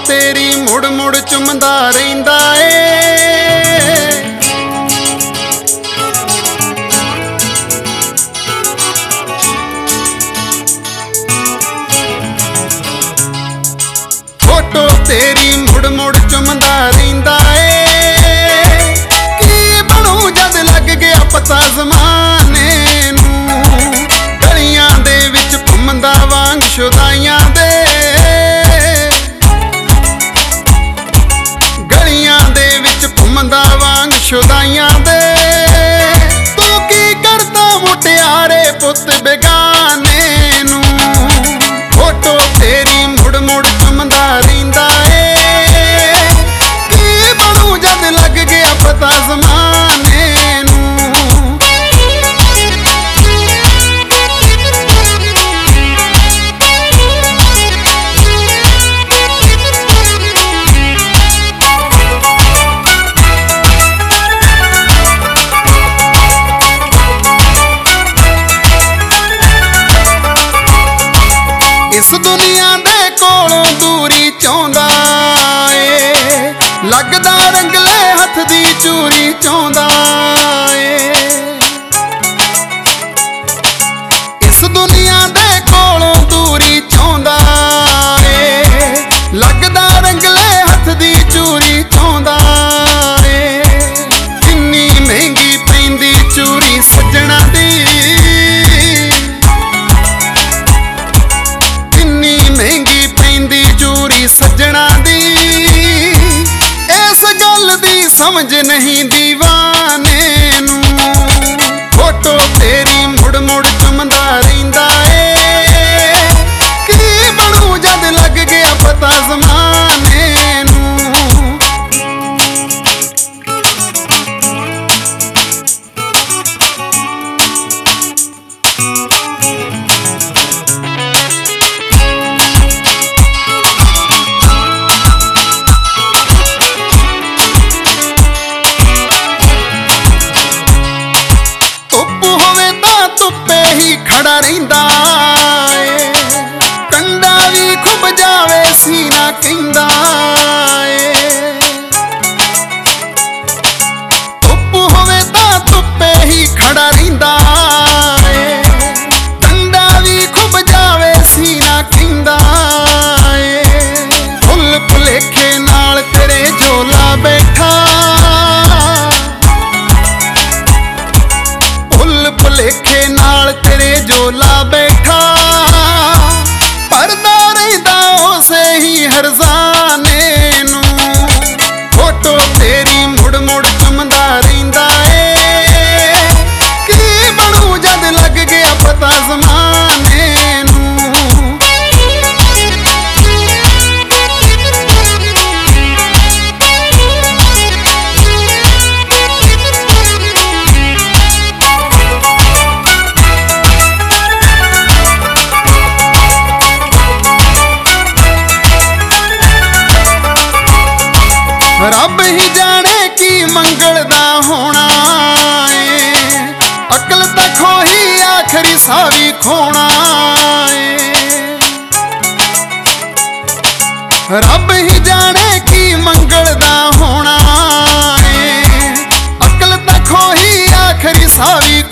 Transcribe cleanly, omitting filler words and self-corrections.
तेरी मुड़ मुड़ चुमदा रहिंदा ए। फोटो तेरी मुड़ मुड़ चुमदा रहिंदा ए। की बनू जद लग गया पता ज़माने नूं, गलियां दे विच घुमदा वांग शुदाइयां दे, गलियां दे विच घुमदा वांग शुदाइयां दे। तू की करदा मुटियारे पुत बेगाने नूं, फोटो तेरी मुड़ मुड़ चुमदा रहिंदा ए। की बनू जद लग गया पता ज़माने नूं। इस दुनिया दे कोलों दूरी चाहुंदा ए, लगदा रंगले हथ दी चूरी चाहुंदा ए। इस दुनिया दे कोलों दूरी चाहुंदा ए, लगदा रंगले हथ दी चूरी चाहुंदा ए। किन्नी महंगी पैंदी चूरी सज्जणा दी, महंगी पैंदी चूरी सज्जणा दी। इस गल दी समझ नहीं दीवाने नूं, फोटो तेरी मुड़ मुड़ चुमदा रहिंदा ए। की बनू जद लग गया पता ज़माने नूं। ਧੁੱਪੇ ਹੀ ਖੜਾ ਰਹਿੰਦਾ ਏ, ਕੰਡਾ ਵੀ ਖੁੱਭ ਜਾਵੇ ਸੀਨਾ ਕਹਿੰਦਾ ਏ। ਧੁੱਪ ਹੋਵੇ ਤਾਂ ਧੁੱਪੇ ਹੀ ਖੜਾ ਰਹਿੰਦਾ ਏ, ਕੰਡਾ ਵੀ ਖੁੱਭ ਜਾਵੇ ਸੀਨਾ ਕਹਿੰਦਾ ਏ। ਫੁੱਲ ਭੁਲੇਖੇ ਨਾਲ ਤੇਰੇ ਝੋਲਾ ਬੈਠਾ, ਭੁਲੇਖੇ ਨਾਲ ਤੇਰੇ ਝੋਲਾ ਬੈਠਾ। ਪਰਦਾ ਰਹਿੰਦਾ ਉਸੇ ਹੀ ਹਰਜ਼ਾਨੇ ਨੂੰ, ਫੋਟੋ ਤੇਰੀ ਮੁੜ ਮੁੜ ਚੁਮਦਾ ਰਹਿੰਦਾ ਏ। ਕੀ ਬਣੂ ਜਦ ਲੱਗ ਗਿਆ ਪਤਾ ਜ਼ਮਾਨੇ ਨੂੰ। ਰੱਬ ਹੀ ਜਾਣੇ ਕੀ ਮੰਗਲਦਾ ਹੋਣਾ ਏ, ਅਕਲ ਤਾਂ ਖੋਹੀ ਆਖਰੀ ਸਾਹ ਵੀ ਖੋਣਾ ਏ। ਰੱਬ ਹੀ ਜਾਣੇ ਕੀ ਮੰਗਲਦਾ ਹੋਣਾ ਏ, ਅਕਲ ਤਾਂ ਖੋਹੀ ਆਖਰੀ ਸਾਹ ਵੀ